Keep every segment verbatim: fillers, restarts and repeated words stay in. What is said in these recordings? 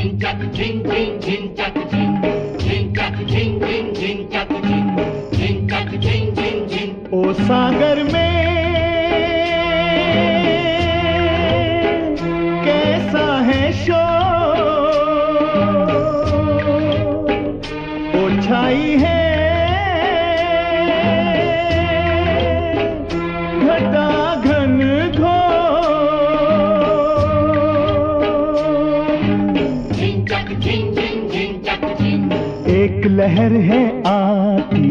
ओ सागर में कैसा है शोर, ओ छाई है घटा घन घोर। एक लहर है आती,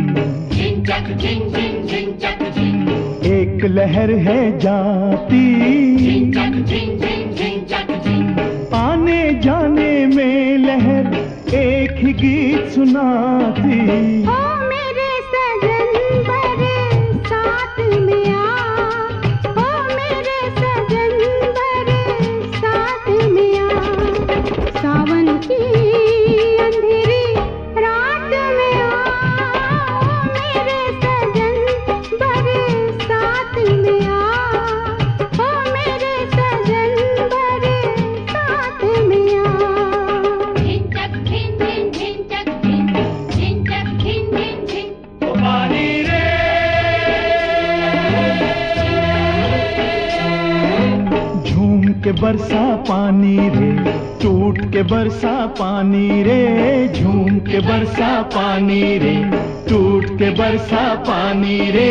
एक लहर है जाती, आने जाने में लहर एक ही गीत सुनाती। ओ मेरे सजन बरसात में आ, ओ मेरे सजन बरसात में आ, सावन की अंधेरी रात में आ, ओ मेरे सजन बरसात में आ, ओ मेरे सजन बरसात में आ। झूम के बरसा पानी रे, टूट के बरसा पानी रे, झूम के बरसा पानी रे, टूट के बरसा पानी रे।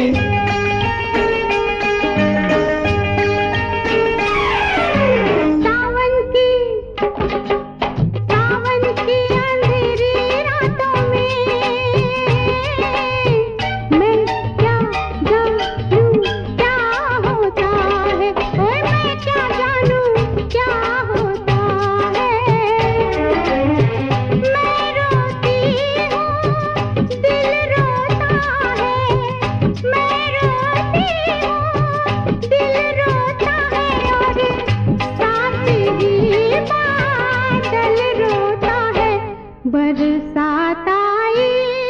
बरसात आई,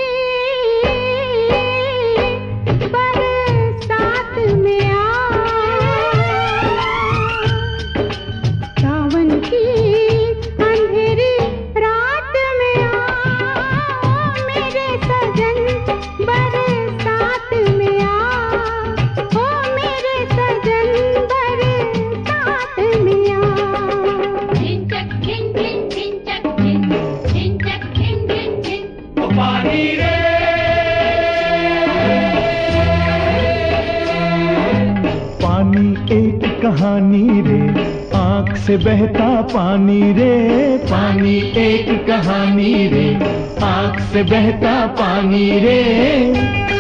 बरसात में आ, सावन की अंधेरी रात में आ, ओ मेरे सजन बरसात में आ, ओ मेरे सजन बरसात में आ। पानी रे, पानी एक कहानी रे, आँख से बहता पानी रे, पानी एक कहानी रे, आँख से बहता पानी रे।